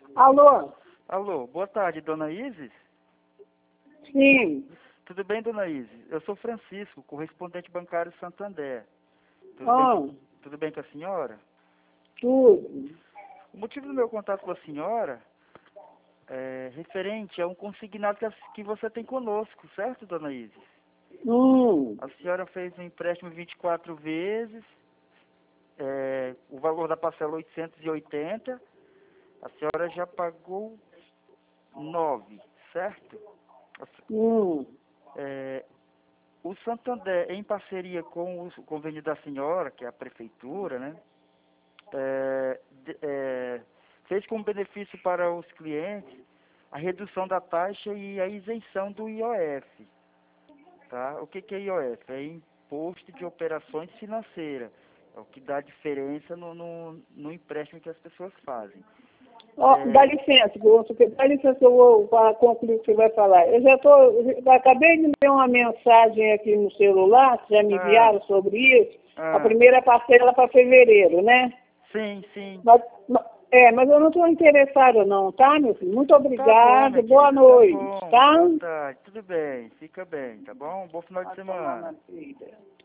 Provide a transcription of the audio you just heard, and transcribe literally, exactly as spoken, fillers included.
Alô? Alô, boa tarde, dona Isis? Sim. Tudo bem, dona Isis? Eu sou Francisco, correspondente bancário Santander. Tudo, Ah, bem, tudo bem com a senhora? tudo. O motivo do meu contato com a senhora é referente a um consignado que, a- que você tem conosco, certo, dona Isis? Hum, A senhora fez um empréstimo vinte e quatro vezes, é, o valor da parcela oitocentos e oitenta, a senhora já pagou nove, certo? A se- hum. é, o Santander, em parceria com o convênio da senhora, que é a prefeitura, né, é, de- é, fez como benefício para os clientes a redução da taxa e a isenção do I O F. Tá? O que, que é I O F? É Imposto de Operações Financeiras. É o que dá diferença no, no, no empréstimo que as pessoas fazem. Ó, dá É, licença, moço, que- dá licença, eu vou para concluir o que você vai falar. Eu já tô, eu acabei de ver uma mensagem aqui no celular, que já me ah, enviaram sobre isso. A ah, primeira parcela para fevereiro, né? sim, sim. Mas, ma- é, mas eu não estou interessado não, tá, meu filho? Muito Tá bom, obrigada, minha boa querida, tá noite, bom. tá? Boa tarde, tudo bem, fica bem, tá bom? Bom final de Vai tomar na semana. filha.